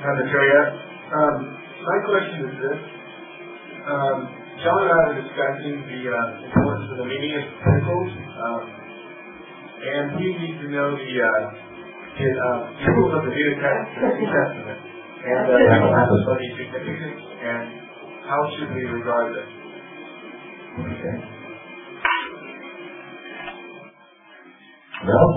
Maitreya. My question is this. John and I were discussing the importance of the meaning of epistles, and we need to know the rules of the New Testament, and what is significance, and how should we regard them? Okay. Well,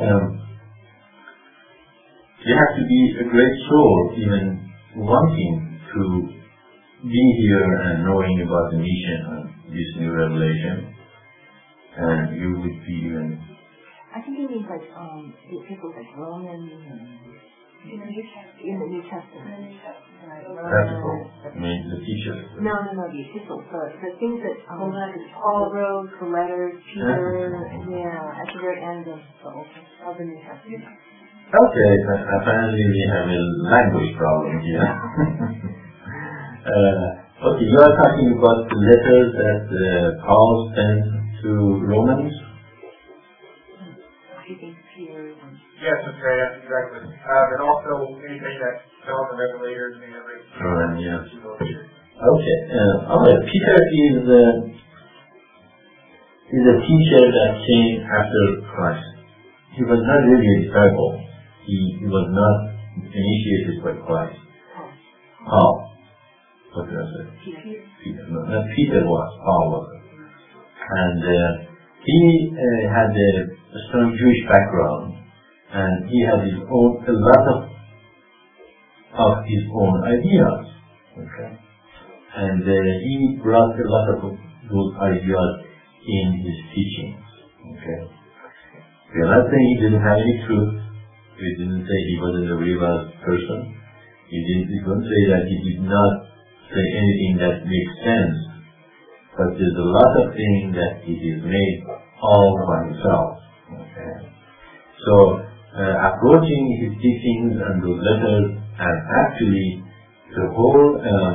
you have to be a great soul even wanting to be here and knowing about the mission of this new revelation, and you would be even... I think it means like the epistles like Romans and in the New Testament. Practical. I mean the teachers. No, the epistles. The things that Paul wrote, the letters, Peter, at the very end of the New Testament. Okay, apparently we have a language problem here. Okay, you are talking about the letters that Paul sent to Romans? Yes, Maitreya, exactly. And also anything that John the Revelator may have written. Yes. Okay. Peter is a teacher that came after Christ. He was not really a disciple. He was not initiated by Christ. Paul. What did I say? Peter. No, not Peter was. Paul was. And he had a strong Jewish background, and he had a lot of his own ideas. Okay. And he brought a lot of those ideas in his teachings. Okay. We are not saying he didn't have any truth. We didn't say he wasn't a real person. We didn't say that he did not say anything that makes sense. But there's a lot of things that he has made all by himself. Okay. So approaching his teachings and those letters, and actually the whole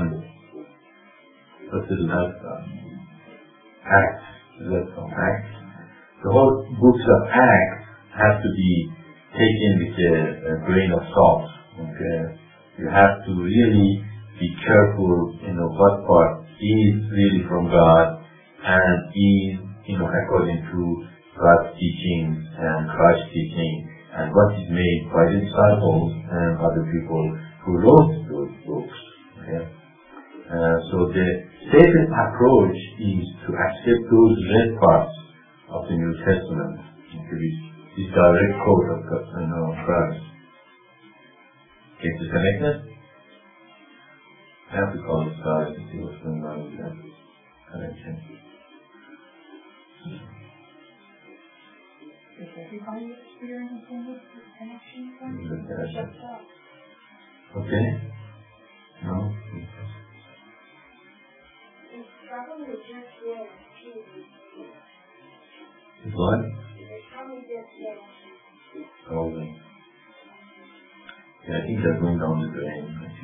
Acts. The whole books of Acts have to be taken with a grain of salt. Okay, you have to really be careful. What part is really from God and is according to God's teaching and Christ's teaching, and what is made by the disciples and other people who wrote those books. Okay, so the safest approach is to accept those red parts of the New Testament, this direct quote of Christ. Get disconnected? I have to call this guy to see what's going on with that connection. Does everybody experience this connection? Okay? No? It's what? Holding. Yeah, I think they're going down the drain.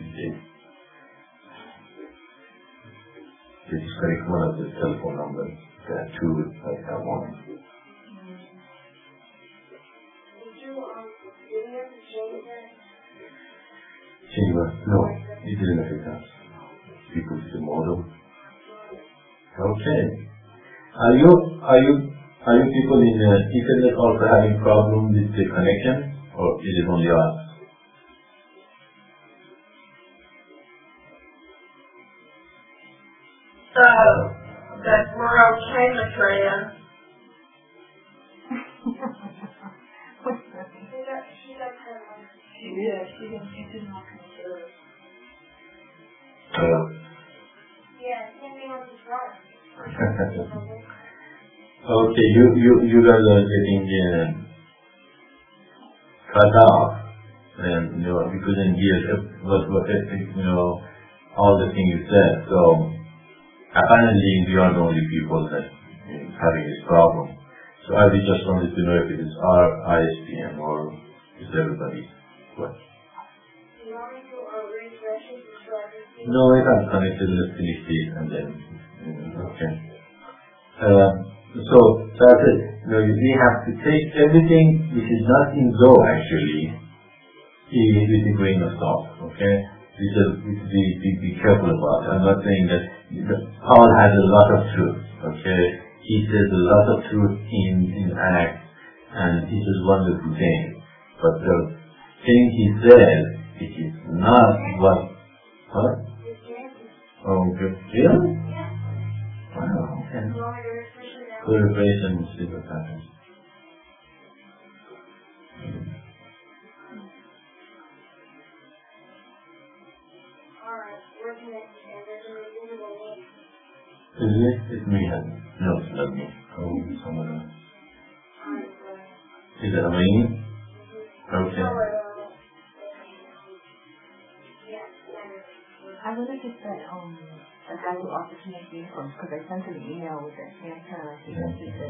They disconnect one of the telephone numbers. There are two, I have one. Change what? No, it didn't affect us. People to the model. Okay. Are you people in the internet also having problem with the connection, or is it only us? That we're okay, Maitreya. She didn't want to consider. Yeah, same on the front. Okay, you guys are getting cut off, and we couldn't hear what all the things you said. So apparently we are the only people that having this problem. So I just wanted to know if it is our ISPN or is everybody. What? You want me to refresh it so I can see? No, I can't connect it. Let's finish this and then okay. So I said, we have to take everything which is not in Zohar actually with a grain of salt. Okay, be careful about it. I'm not saying that Paul has a lot of truth, okay? He says a lot of truth in Acts, and it is wonderful thing. But the thing he says, it is not what, huh? Oh, good. Really? Wow, okay. Clarification, we'll see what happens. Is it? It's me. No, it's not me. Oh, someone else. Is it Elaine? Okay. I wonder if that a guy who offers to make uniforms, because I sent him an email with it. Yeah, kind of like he said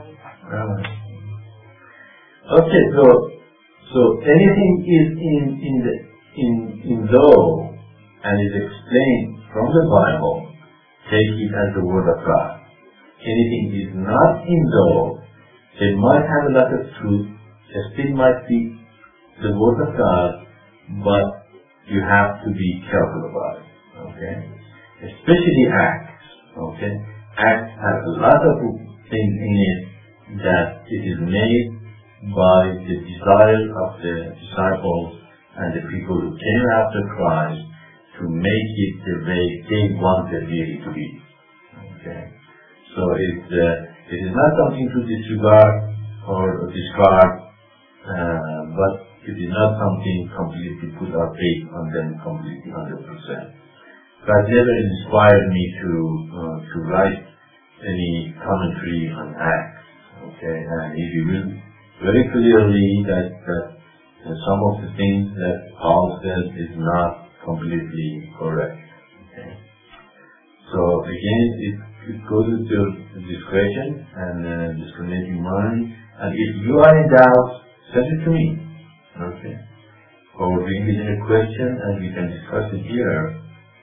Okay, so anything is in law and is explained from the Bible, take it as the word of God. Anything is not in law, it might have a lot of truth, it still might be the word of God, but you have to be careful about it, okay? Especially Acts, okay? Acts has a lot of things in it that it is made by the desire of the disciples and the people who came after Christ to make it the way they wanted really to be, okay? So it is not something to disregard or discard, but it is not something completely put our faith on them completely 100%. God never inspired me to write any commentary on Acts. Okay, and he revealed very clearly that some of the things that Paul says is not completely correct. Okay. So again, it goes with your discretion and discriminating mind. And if you are in doubt, send it to me. Okay. Or bring it in a question and we can discuss it here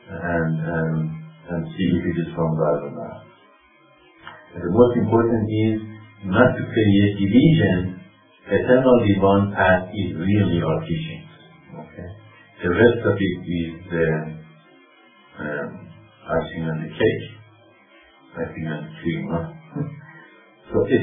and see if it is from God or not. And the most important is not to create division. Eternally one path is really our teachings. Okay. The rest of it is icing on the cake. Icing on the cream, huh? So if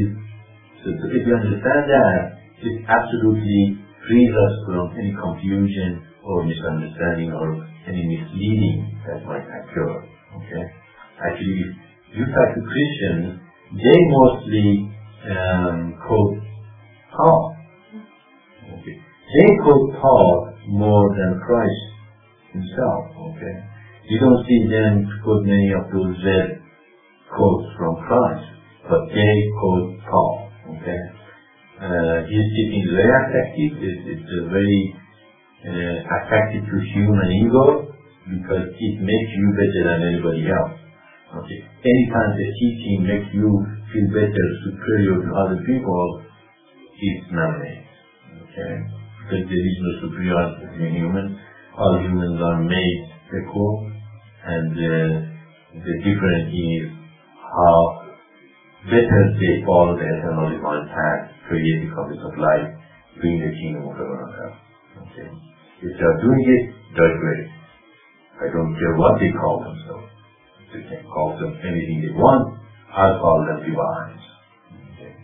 you understand that, it absolutely frees us from any confusion or misunderstanding or any misleading that might occur. Okay? Actually, if you talk to Christians, they mostly quote Paul. Okay? They quote Paul more than Christ himself. Okay? You don't see them quote many of those red quotes from Christ, but they quote Paul. Okay? His teaching is very attractive. It's very attractive to human ego because it makes you better than anybody else. Okay. Anytime the teaching makes you feel better, superior to other people, it's man-made. Okay. Because there is no superiority in humans. All humans are made equal, and the difference is how better they follow the eternal divine path, create the copies of life, bring the kingdom of heaven on earth. Okay. If they are doing it, they're great. I don't care what they call themselves. They can call them anything they want. I'll call them divines. Okay.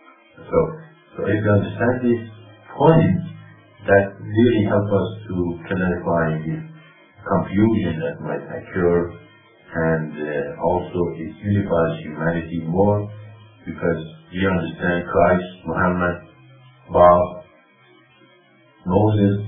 So if you understand these points, that really help us to clarify this confusion that might occur, and also it unifies humanity more because we understand Christ, Muhammad, Bob, Moses,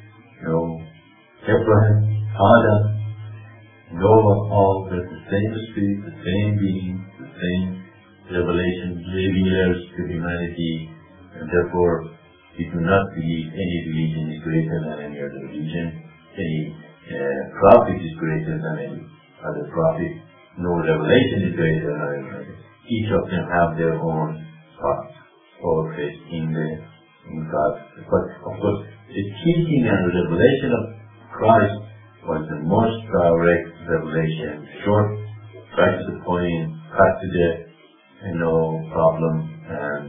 Abraham, Adam, Noah, all the same spirit, the same being, the same revelation, revealers to humanity, and therefore we do not believe any religion is greater than any other religion, any prophet is greater than any other prophet, no revelation is greater than any other. Each of them have their own thoughts or faith in God. But of course, the teaching and revelation of Christ was the most direct revelation, short, right to the point, cut to the problem. And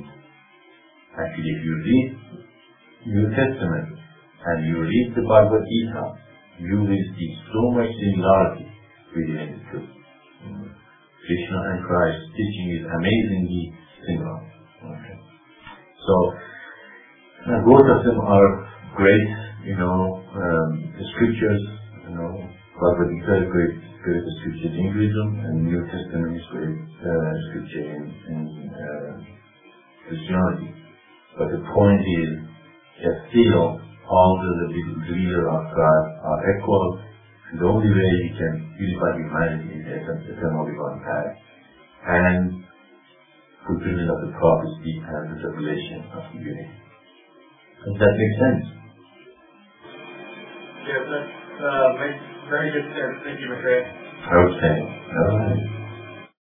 actually, if you read New Testament and you read the Bhagavad Gita you will see so much similarity within the two. Krishna and Christ's teaching is amazingly similar. Okay. So, both of them are great, scriptures, Bhagavad Gita is great scripture in Hinduism, and New Testament is great scripture in Christianity. But the point is that still all the leaders of God are equal, and the only way you can unify humanity is only one path. And fulfillment of the prophecy and the revelation of the unity. Does that make sense? Yes, that makes very good sense. Thank you, Matthias. Okay. All right.